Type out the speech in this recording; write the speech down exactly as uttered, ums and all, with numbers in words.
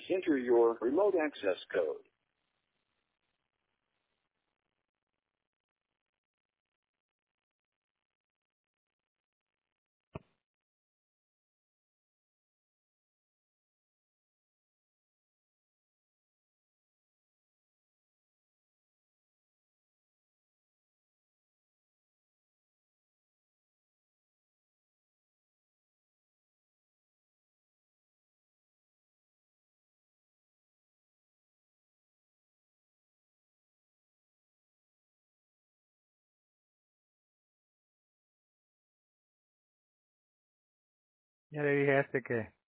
enter your remote access code. Ya le dije a este que